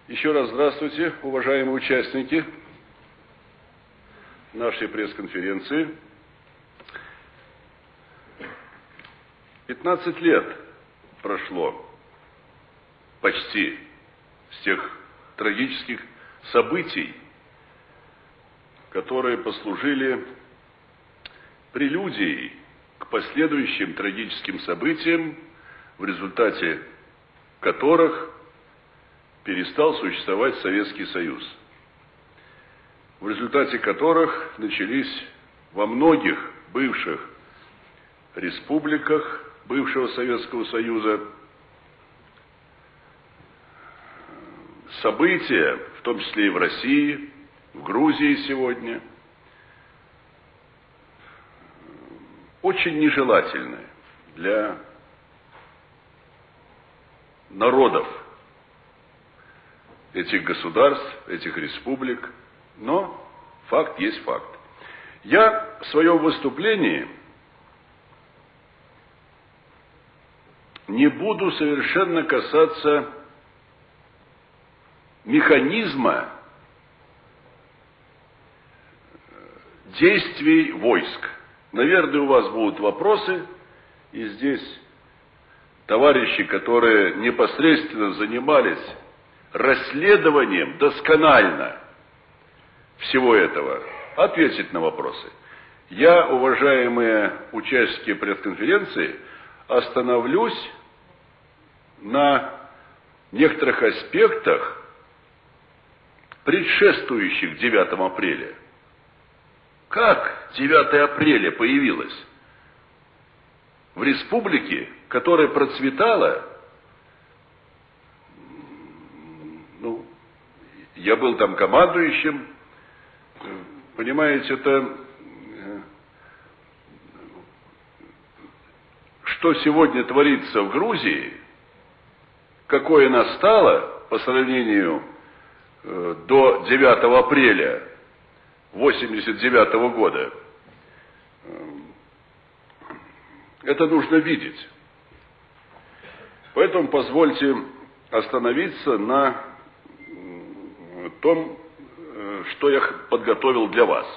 Еще раз здравствуйте, уважаемые участники нашей пресс-конференции. 15 лет прошло почти с тех трагических событий, которые послужили прелюдией к последующим трагическим событиям, в результате которых перестал существовать Советский Союз, в результате которых начались во многих бывших республиках бывшего Советского Союза события, в том числе и в России, в Грузии сегодня, очень нежелательны для народов этих государств, этих республик, но факт есть факт. Я в своем выступлении не буду совершенно касаться механизма действий войск. Наверное, у вас будут вопросы, и здесь товарищи, которые непосредственно занимались расследованием досконально всего этого, ответить на вопросы. Я, уважаемые участники пресс-конференции, остановлюсь на некоторых аспектах, предшествующих 9 апреля. Как 9 апреля появилось в республике, которая процветала? Я был там командующим. Понимаете, это что сегодня творится в Грузии, какое настало по сравнению до 9 апреля 1989 года, это нужно видеть. Поэтому позвольте остановиться на том, что я подготовил для вас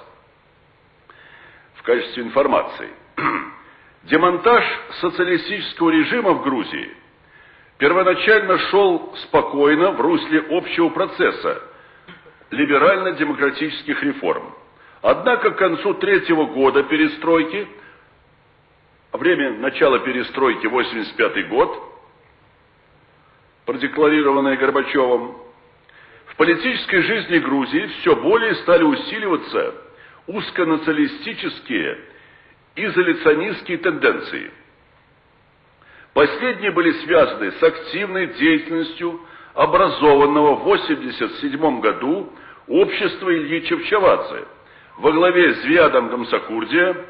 в качестве информации. Демонтаж социалистического режима в Грузии первоначально шел спокойно в русле общего процесса либерально-демократических реформ. Однако к концу третьего года перестройки, время начала перестройки 1985 год, продекларированное Горбачевым, в политической жизни Грузии все более стали усиливаться узконационалистические, изоляционистские тенденции. Последние были связаны с активной деятельностью образованного в 1987 году общества Ильи Чавчавадзе во главе с Зиадом Гамсакурдия,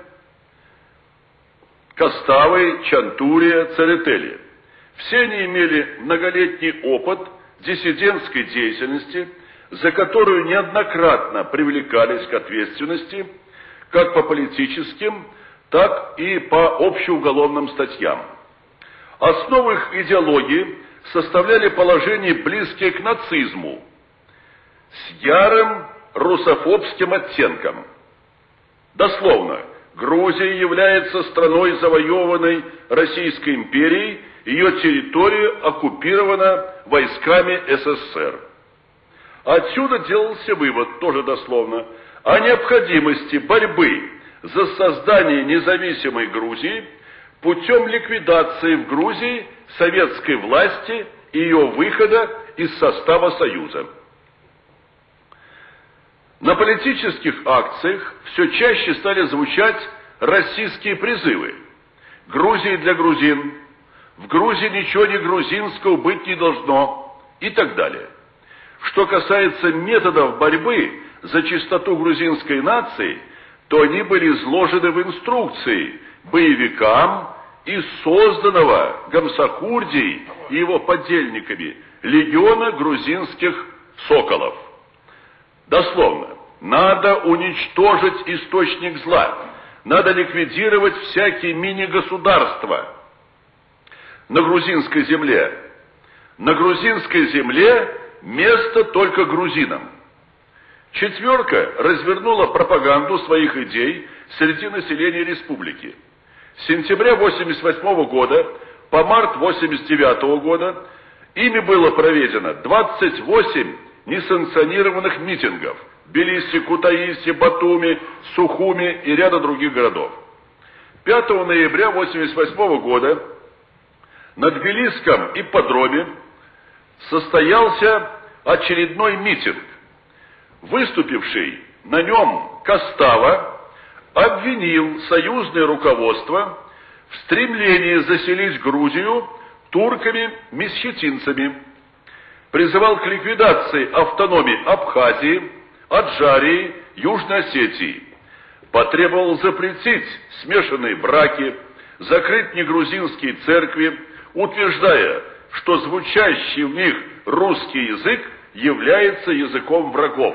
Коставой, Чантурия, Церетели. Все они имели многолетний опыт диссидентской деятельности, за которую неоднократно привлекались к ответственности как по политическим, так и по общеуголовным статьям. Основу их идеологии составляли положения, близкие к нацизму, с ярым русофобским оттенком. Дословно, Грузия является страной, завоеванной Российской империей, ее территория оккупирована войсками СССР. Отсюда делался вывод, тоже дословно, о необходимости борьбы за создание независимой Грузии путем ликвидации в Грузии советской власти и ее выхода из состава Союза. На политических акциях все чаще стали звучать российские призывы. Грузия для грузин, в Грузии ничего не грузинского быть не должно и так далее. Что касается методов борьбы за чистоту грузинской нации, то они были изложены в инструкции боевикам из созданного Гамсакурдией и его подельниками легиона грузинских соколов. Дословно, надо уничтожить источник зла, надо ликвидировать всякие мини-государства на грузинской земле. На грузинской земле место только грузинам. Четверка развернула пропаганду своих идей среди населения республики. С сентября 1988 года по март 1989 года ими было проведено 28 несанкционированных митингов в Тбилиси, Кутаиси, Батуми, Сухуми и ряда других городов. 5 ноября 1988 года на Тбилисском ипподроме состоялся очередной митинг. Выступивший на нем Костава обвинил союзное руководство в стремлении заселить Грузию турками-месхетинцами, призывал к ликвидации автономии Абхазии, Аджарии, Южной Осетии, потребовал запретить смешанные браки, закрыть негрузинские церкви, утверждая, что звучащий в них русский язык является языком врагов.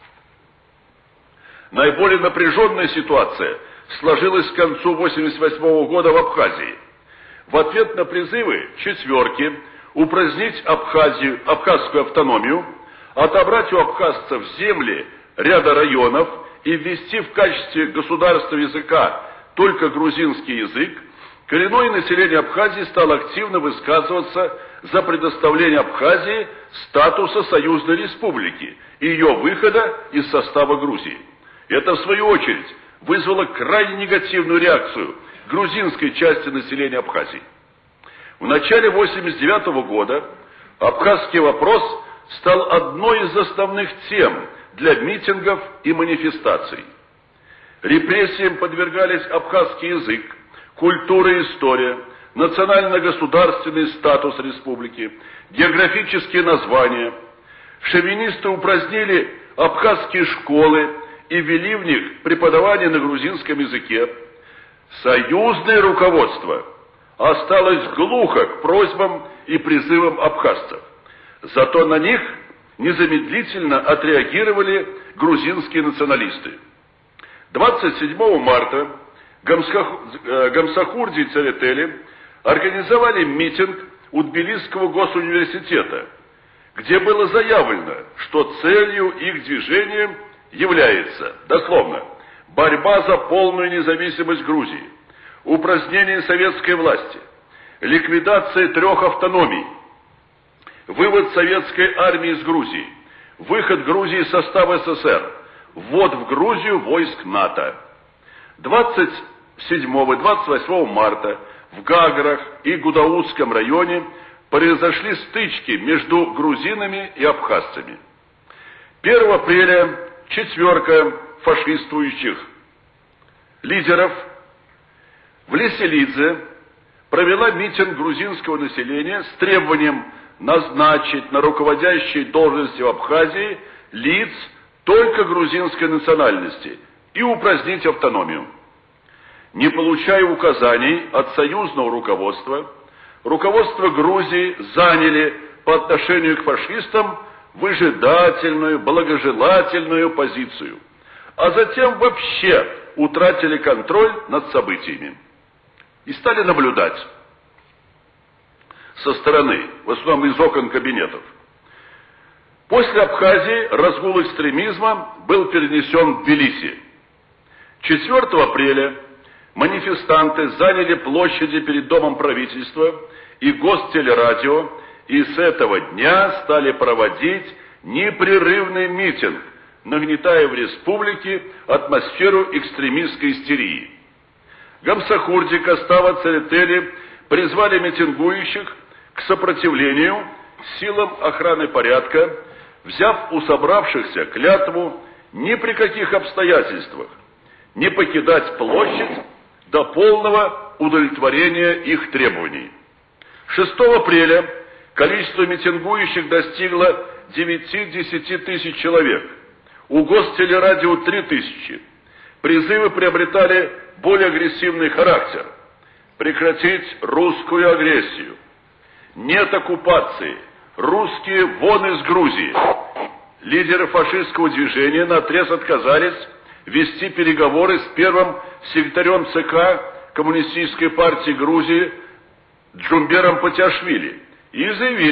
Наиболее напряженная ситуация сложилась к концу 1988 года в Абхазии. В ответ на призывы четверки упразднить абхазскую автономию, отобрать у абхазцев земли ряда районов и ввести в качестве государственного языка только грузинский язык, коренное население Абхазии стало активно высказываться за предоставление Абхазии статуса союзной республики и ее выхода из состава Грузии. Это, в свою очередь, вызвало крайне негативную реакцию грузинской части населения Абхазии. В начале 1989 года абхазский вопрос стал одной из основных тем для митингов и манифестаций. Репрессиям подвергались абхазский язык, культура и история, национально-государственный статус республики, географические названия. Шовинисты упразднили абхазские школы и ввели в них преподавание на грузинском языке. Союзное руководство осталось глухо к просьбам и призывам абхазцев. Зато на них незамедлительно отреагировали грузинские националисты. 27 марта Гамсахурди и Церетели организовали митинг у Тбилисского госуниверситета, где было заявлено, что целью их движения является, дословно, борьба за полную независимость Грузии, упразднение советской власти, ликвидация 3 автономий, вывод советской армии из Грузии, выход Грузии из состава СССР, ввод в Грузию войск НАТО. 27 и 28 марта в Гаграх и Гудаутском районе произошли стычки между грузинами и абхазцами. 1 апреля четверка фашистующих лидеров в Леселидзе провела митинг грузинского населения с требованием назначить на руководящие должности в Абхазии лиц только грузинской национальности и упразднить автономию. Не получая указаний от союзного руководства, руководство Грузии заняли по отношению к фашистам выжидательную, благожелательную позицию, а затем вообще утратили контроль над событиями и стали наблюдать со стороны, в основном из окон кабинетов. После Абхазии разгул экстремизма был перенесен в Тбилиси. 4 апреля манифестанты заняли площади перед Домом правительства и Гостелерадио, и с этого дня стали проводить непрерывный митинг, нагнетая в республике атмосферу экстремистской истерии. Гамсахурди, Костава, Церетели призвали митингующих к сопротивлению силам охраны порядка, взяв у собравшихся клятву ни при каких обстоятельствах не покидать площадь до полного удовлетворения их требований. 6 апреля количество митингующих достигло 9-10 тысяч человек. У Гостелерадио 3 тысячи. Призывы приобретали более агрессивный характер. Прекратить русскую агрессию. Нет оккупации. Русские вон из Грузии. Лидеры фашистского движения наотрез отказались вести переговоры с первым секретарем ЦК Коммунистической партии Грузии Джумбером Патиашвили и заявили,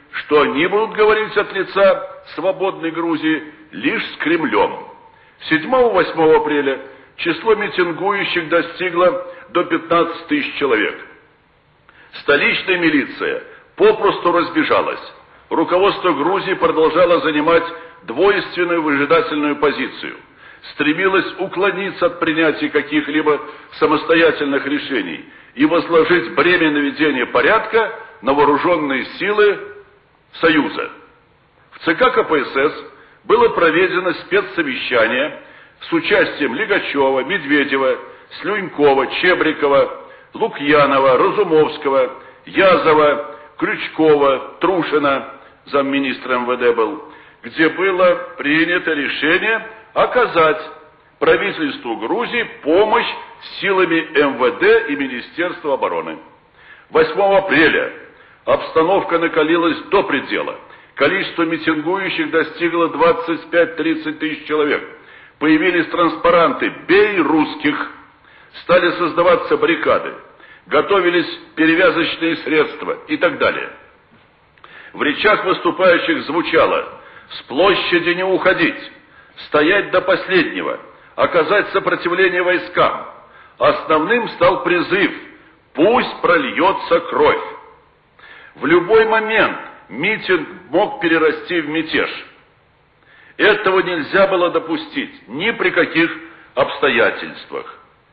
что они будут говорить от лица свободной Грузии лишь с Кремлем. 7-8 апреля число митингующих достигло до 15 тысяч человек. Столичная милиция попросту разбежалась. Руководство Грузии продолжало занимать двойственную выжидательную позицию. Стремилось уклониться от принятия каких-либо самостоятельных решений и возложить бремя наведения порядка на вооруженные силы Союза. В ЦК КПСС было проведено спецсовещание с участием Лигачева, Медведева, Слюнькова, Чебрикова, Лукьянова, Разумовского, Язова, Крючкова, Трушина, замминистра МВД был, где было принято решение оказать правительству Грузии помощь силами МВД и Министерства обороны. 8 апреля обстановка накалилась до предела. Количество митингующих достигло 25-30 тысяч человек. Появились транспаранты «Бей русских», стали создаваться баррикады, готовились перевязочные средства и так далее. В речах выступающих звучало: «С площади не уходить, стоять до последнего, оказать сопротивление войскам». Основным стал призыв: «Пусть прольется кровь». В любой момент митинг мог перерасти в мятеж. Этого нельзя было допустить ни при каких обстоятельствах.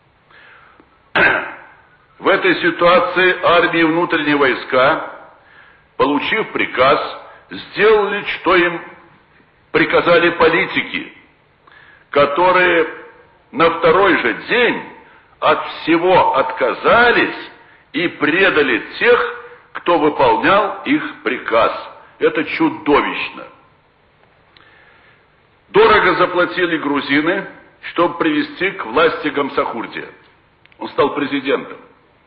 В этой ситуации армии и внутренние войска, получив приказ, сделали, что им приказали политики, которые на второй же день от всего отказались и предали тех, кто выполнял их приказ. Это чудовищно. Дорого заплатили грузины, чтобы привести к власти Гамсахурдия. Он стал президентом.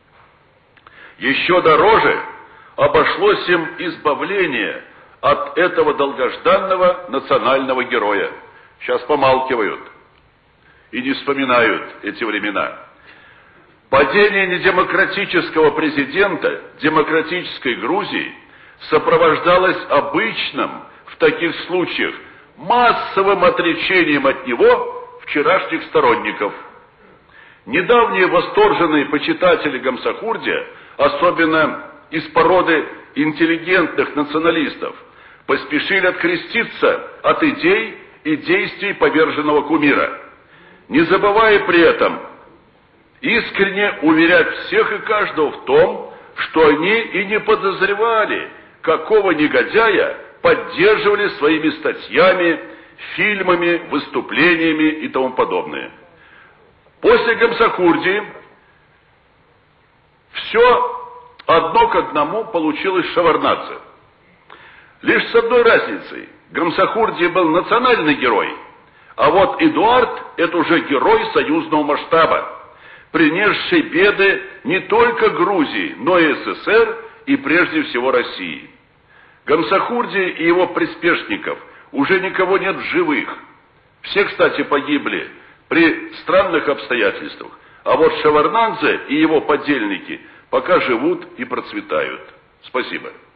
Еще дороже обошлось им избавление от этого долгожданного национального героя. Сейчас помалкивают и не вспоминают эти времена. Падение недемократического президента демократической Грузии сопровождалось обычным в таких случаях массовым отречением от него вчерашних сторонников. Недавние восторженные почитатели Гамсахурдия, особенно из породы интеллигентных националистов, поспешили откреститься от идей и действий поверженного кумира, не забывая при этом искренне уверять всех и каждого в том, что они и не подозревали, какого негодяя поддерживали своими статьями, фильмами, выступлениями и тому подобное. После Гамсахурдии все одно к одному получилось Шеварднадзе. Лишь с одной разницей: Гамсахурдия был национальный герой, а вот Эдуард – это уже герой союзного масштаба, принесший беды не только Грузии, но и СССР и прежде всего России. Гамсахурдия и его приспешников уже никого нет в живых. Все, кстати, погибли при странных обстоятельствах. А вот Шеварднадзе и его подельники пока живут и процветают. Спасибо.